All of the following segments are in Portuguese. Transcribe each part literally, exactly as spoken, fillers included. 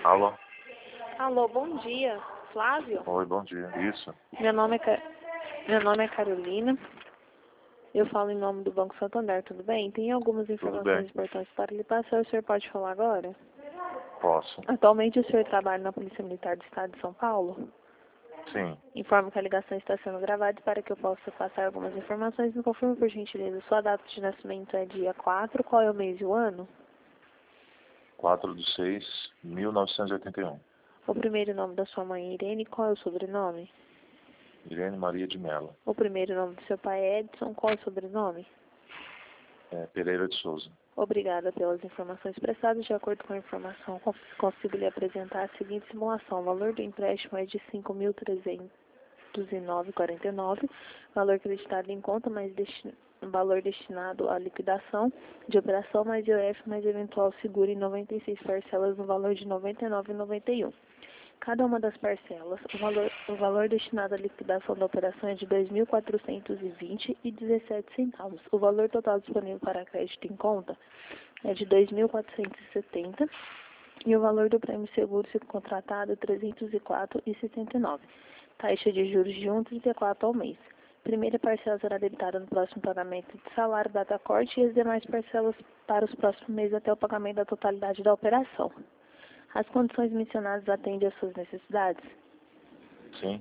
Alô? Alô, bom dia. Flávio? Oi, bom dia. Isso. Meu nome é, Ca... Meu nome é Carolina. Eu falo em nome do Banco Santander, tudo bem? Tem algumas Tudo bem. informações importantes para lhe passar. O senhor pode falar agora? Posso? Atualmente o senhor trabalha na Polícia Militar do Estado de São Paulo? Sim. Informo que a ligação está sendo gravada e para que eu possa passar algumas informações. Me confirme, por gentileza, sua data de nascimento é dia quatro, qual é o mês e o ano? quatro de seis de mil novecentos e oitenta e um. O primeiro nome da sua mãe é Irene, qual é o sobrenome? Irene Maria de Mello. O primeiro nome do seu pai é Edson, qual é o sobrenome? É, Pereira de Souza. Obrigada pelas informações prestadas. De acordo com a informação, cons- consigo lhe apresentar a seguinte simulação. O valor do empréstimo é de cinco mil trezentos e nove vírgula quarenta e nove, valor acreditado em conta, mais desti- valor destinado à liquidação de operação, mais I O F, mais eventual seguro em noventa e seis parcelas no valor de noventa e nove vírgula noventa e um. Cada uma das parcelas, o valor, o valor destinado à liquidação da operação é de dois mil quatrocentos e vinte reais e dezessete centavos. O valor total disponível para crédito em conta é de dois mil quatrocentos e setenta reais e o valor do prêmio seguro subcontratado é trezentos e quatro reais e setenta e nove centavos. Taxa de juros de um vírgula trinta e quatro ao mês. Primeira parcela será debitada no próximo pagamento de salário, data corte, e as demais parcelas para os próximos meses até o pagamento da totalidade da operação. As condições mencionadas atendem às suas necessidades? Sim.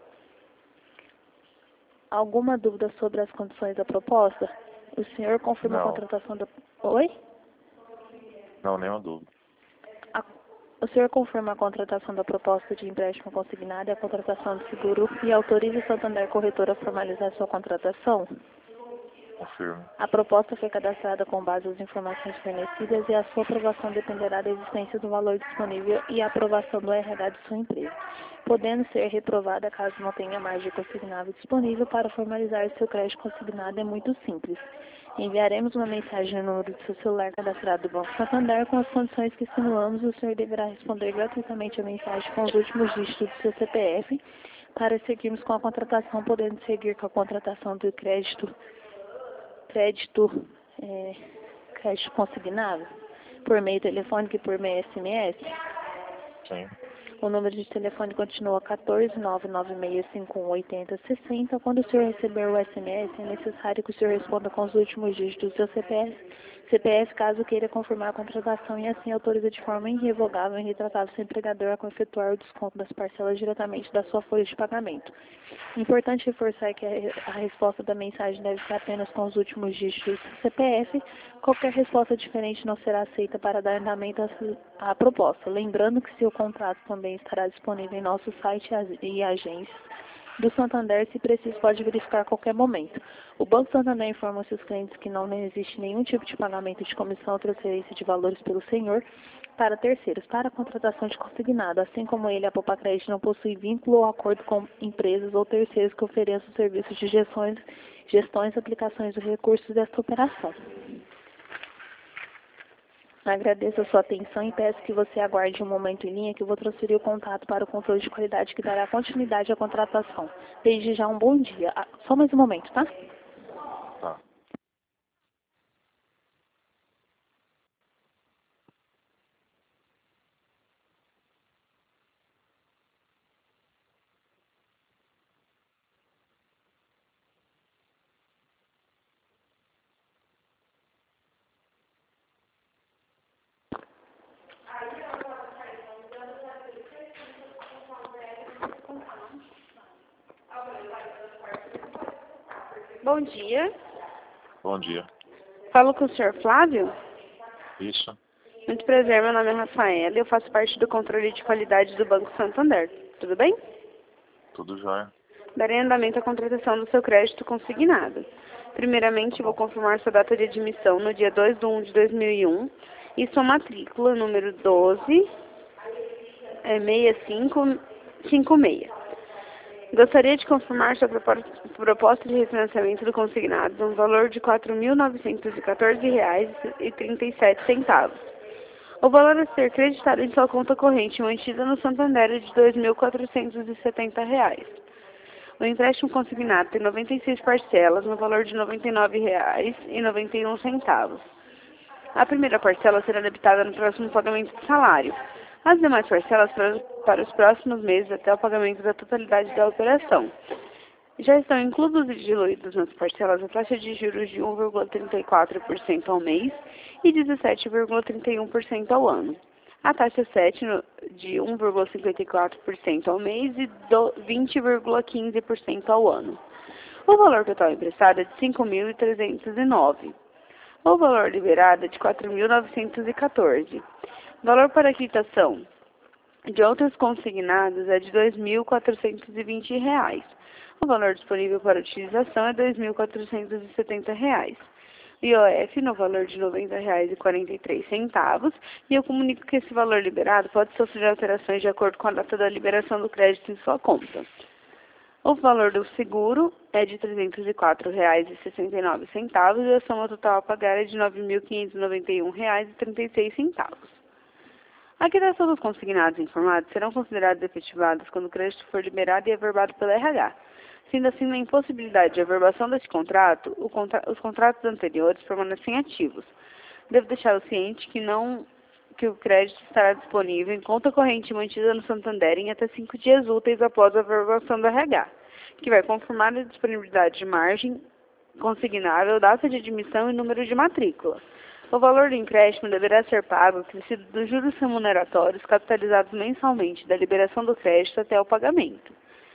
Alguma dúvida sobre as condições da proposta? O senhor confirma a Não. contratação da... Oi? Não, nenhuma dúvida. A... O senhor confirma a contratação da proposta de empréstimo consignado e a contratação de seguro e autoriza o Santander Corretora a formalizar sua contratação? Confirmo. A proposta foi cadastrada com base nas informações fornecidas e a sua aprovação dependerá da existência do valor disponível e a aprovação do R H de sua empresa, podendo ser reprovada caso não tenha margem consignável disponível. Para formalizar seu crédito consignado é muito simples. Enviaremos uma mensagem no número do seu celular cadastrado do Banco Santander com as condições que simulamos. O senhor deverá responder gratuitamente a mensagem com os últimos dígitos do seu C P F para seguirmos com a contratação, podendo seguir com a contratação do crédito crédito, é, crédito consignado por meio telefônico e por meio S M S. Sim. O número de telefone continua quatorze, nove nove seis cinco um, oito zero seis zero. Quando o senhor receber o S M S, é necessário que o senhor responda com os últimos dígitos do seu C P F, C P F caso queira confirmar a contratação, e assim autoriza de forma irrevogável e irretratável seu empregador a efetuar o desconto das parcelas diretamente da sua folha de pagamento. Importante reforçar que a resposta da mensagem deve ser apenas com os últimos dígitos do C P F. Qualquer resposta diferente não será aceita para dar andamento à à proposta. Lembrando que seu contrato também estará disponível em nosso site e agências do Santander. Se preciso, pode verificar a qualquer momento. O Banco Santander informa seus clientes que não existe nenhum tipo de pagamento de comissão ou transferência de valores pelo senhor para terceiros, para a contratação de consignado. Assim como ele, a Poupa Crédito não possui vínculo ou acordo com empresas ou terceiros que ofereçam serviços de gestões, gestões, aplicações de recursos desta operação. Agradeço a sua atenção e peço que você aguarde um momento em linha, que eu vou transferir o contato para o controle de qualidade que dará continuidade à contratação. Desde já, um bom dia. Ah, só mais um momento, tá? Tá. Bom dia. Bom dia. Falo com o senhor Flávio? Isso. Muito prazer, meu nome é Rafaela e eu faço parte do controle de qualidade do Banco Santander. Tudo bem? Tudo jóia. Darei andamento à contratação do seu crédito consignado. Primeiramente, vou confirmar sua data de admissão no dia dois de junho de dois mil e um e sua matrícula, número doze, é, seis cinco cinco seis. Gostaria de confirmar sua proposta de refinanciamento do consignado no valor de quatro mil novecentos e quatorze reais e trinta e sete centavos. O valor a ser creditado em sua conta corrente mantida no Santander é de dois mil quatrocentos e setenta reais. O empréstimo consignado tem noventa e seis parcelas no valor de noventa e nove reais e noventa e um centavos. A primeira parcela será debitada no próximo pagamento de salário. As demais parcelas para, para os próximos meses até o pagamento da totalidade da operação. Já estão inclusos e diluídos nas parcelas a taxa de juros de um vírgula trinta e quatro por cento ao mês e dezessete vírgula trinta e um por cento ao ano. A taxa sete de um vírgula cinquenta e quatro por cento ao mês e vinte vírgula quinze por cento ao ano. O valor total emprestado é de cinco mil trezentos e nove. O valor liberado é de quatro mil novecentos e quatorze. O valor para quitação de outros consignados é de dois mil quatrocentos e vinte reais. O valor disponível para utilização é dois mil quatrocentos e setenta reais. O I O F no valor de noventa reais e quarenta e três centavos, e eu comunico que esse valor liberado pode sofrer alterações de acordo com a data da liberação do crédito em sua conta. O valor do seguro é de trezentos e quatro reais e sessenta e nove centavos e a soma total a pagar é de nove mil quinhentos e noventa e um reais e trinta e seis centavos. A quitação dos consignados informados serão considerados efetivados quando o crédito for liberado e averbado pela R H. Sendo assim, na impossibilidade de averbação deste contrato, contra... os contratos anteriores permanecem ativos. Devo deixá-lo ciente que, não... que o crédito estará disponível em conta corrente mantida no Santander em até cinco dias úteis após a averbação do R H, que vai confirmar a disponibilidade de margem consignável, data de admissão e número de matrícula. O valor do empréstimo deverá ser pago acrescido dos juros remuneratórios capitalizados mensalmente da liberação do crédito até o pagamento.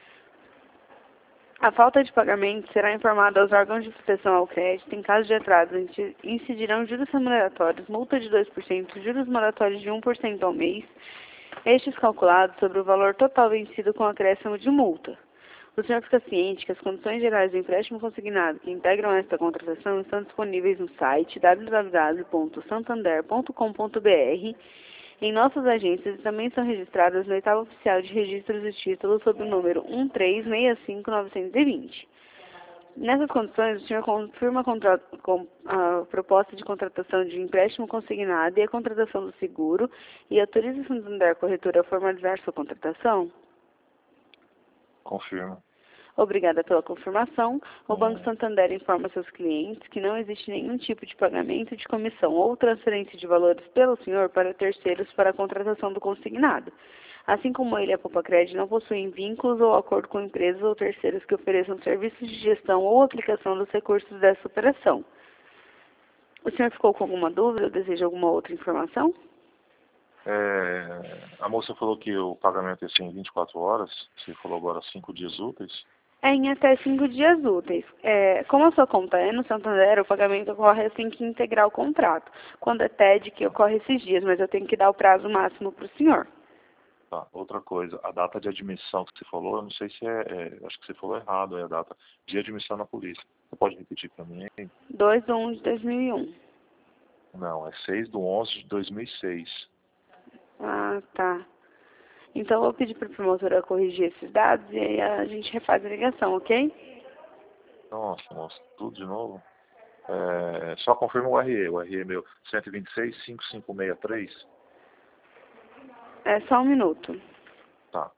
A falta de pagamento será informada aos órgãos de proteção ao crédito. Em caso de atraso, incidirão juros remuneratórios, multa de dois por cento, juros moratórios de um por cento ao mês, estes calculados sobre o valor total vencido com acréscimo de multa. O senhor fica ciente que as condições gerais do empréstimo consignado que integram esta contratação estão disponíveis no site w w w ponto santander ponto com ponto b r, em nossas agências e também são registradas no oitavo oficial de registros de títulos sob o número um três seis cinco nove dois zero. Nessas condições, o senhor confirma a, contra... a proposta de contratação de empréstimo consignado e a contratação do seguro e autoriza a Santander Corretora a formalizar sua contratação? Confirmo. Obrigada pela confirmação. O Banco Santander informa seus clientes que não existe nenhum tipo de pagamento de comissão ou transferência de valores pelo senhor para terceiros para a contratação do consignado. Assim como ele e a Popacred não possuem vínculos ou acordo com empresas ou terceiros que ofereçam serviços de gestão ou aplicação dos recursos dessa operação. O senhor ficou com alguma dúvida ou deseja alguma outra informação? É, a moça falou que o pagamento ia ser em vinte e quatro horas. Você falou agora cinco dias úteis. É em até cinco dias úteis. É, como a sua conta é no Santander, o pagamento ocorre assim que integrar o contrato. Quando é T E D, que ocorre esses dias, mas eu tenho que dar o prazo máximo para o senhor. Tá, outra coisa, a data de admissão que você falou, eu não sei se é, é acho que você falou errado, é a data de admissão na polícia. Você pode repetir para mim aí? dois de um de dois mil e um. Não, é seis de onze de dois mil e seis. Ah, tá. Então, eu vou pedir para a promotora corrigir esses dados e aí a gente refaz a ligação, ok? Nossa, nossa, tudo de novo? É, só confirma o R E. O R E é meu cento e vinte e seis, cinco cinco seis três. É só um minuto. Tá.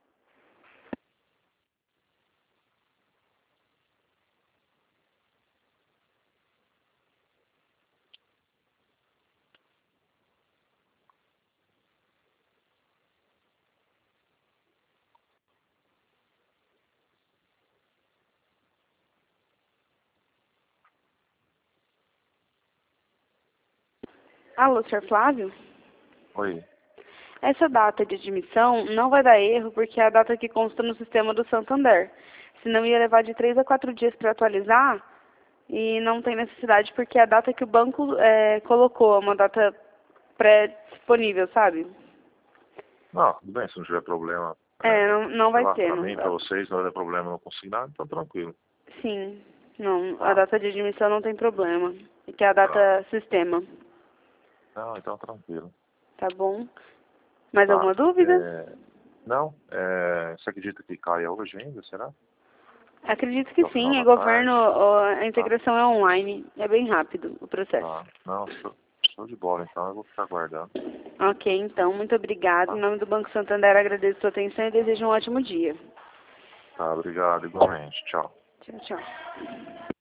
Alô, senhor Flávio? Oi. Essa data de admissão não vai dar erro porque é a data que consta no sistema do Santander. Senão ia levar de três a quatro dias para atualizar e não tem necessidade porque é a data que o banco é, colocou, uma data pré-disponível, sabe? Não, tudo bem, se não tiver problema. É, não, não vai lá, ter. Pra não mim, vai. pra vocês, não vai ter problema não consignar, então tranquilo. Sim, não, Tá. a data de admissão não tem problema, que é a data sistema, Não, então tranquilo. tá bom? Mais Tá. alguma dúvida? É, não, é, você acredita que caia hoje ainda, será? Acredito que Até o sim, é final da governo, tarde. ó, a integração é online, é bem rápido o processo. Tá. Não, show, show de bola, então eu vou ficar aguardando. Ok, então, muito obrigada. Tá. Em nome do Banco Santander, agradeço a sua atenção e desejo um ótimo dia. Tá, obrigado, igualmente. Tchau. Tchau, tchau.